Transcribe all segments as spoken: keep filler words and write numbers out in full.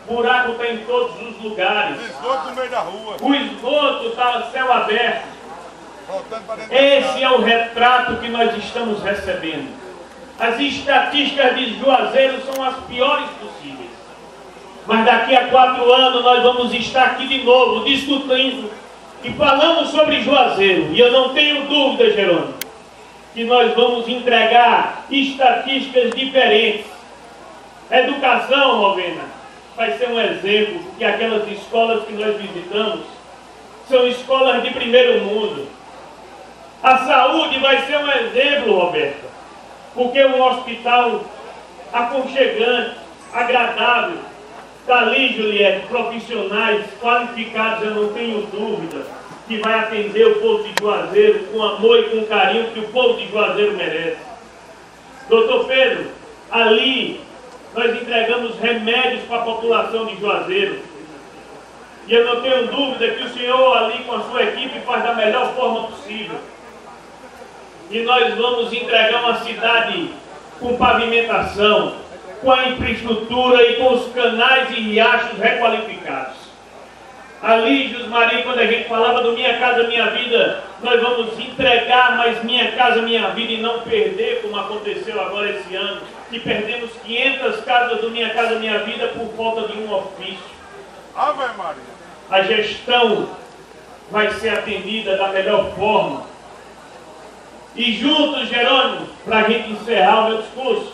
buraco está em todos os lugares. Esgoto no meio da rua. O esgoto está a céu aberto. Esse é o retrato que nós estamos recebendo. As estatísticas de Juazeiro são as piores possíveis. Mas daqui a quatro anos nós vamos estar aqui de novo, discutindo e falando sobre Juazeiro. E eu não tenho dúvida, Jerônimo, que nós vamos entregar estatísticas diferentes. Educação, Rovena, vai ser um exemplo, porque aquelas escolas que nós visitamos são escolas de primeiro mundo. A saúde vai ser um exemplo, Roberta, porque é um hospital aconchegante, agradável. Está ali, Juliette, profissionais qualificados, eu não tenho dúvida, que vai atender o povo de Juazeiro com amor e com carinho que o povo de Juazeiro merece. Doutor Pedro, ali nós entregamos remédios para a população de Juazeiro. E eu não tenho dúvida que o senhor ali com a sua equipe faz da melhor forma possível. E nós vamos entregar uma cidade com pavimentação, com a infraestrutura e com os canais e riachos requalificados. Ali, Jusmari, quando a gente falava do Minha Casa Minha Vida, nós vamos entregar mais Minha Casa Minha Vida e não perder, como aconteceu agora esse ano, que perdemos quinhentas casas do Minha Casa Minha Vida por falta de um ofício. Ave Maria. A gestão vai ser atendida da melhor forma. E juntos, Jerônimo, para a gente encerrar o meu discurso,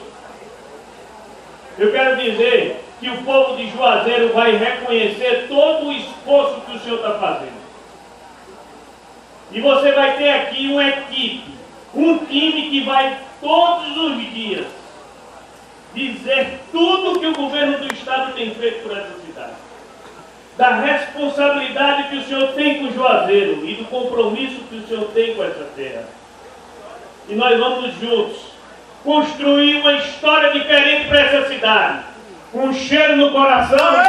eu quero dizer que o povo de Juazeiro vai reconhecer todo o esforço que o senhor está fazendo. E você vai ter aqui uma equipe, um time que vai todos os dias dizer tudo que o governo do Estado tem feito por essa cidade. Da responsabilidade que o senhor tem com Juazeiro e do compromisso que o senhor tem com essa terra. E nós vamos juntos construir uma história diferente para essa cidade. Com um cheiro no coração.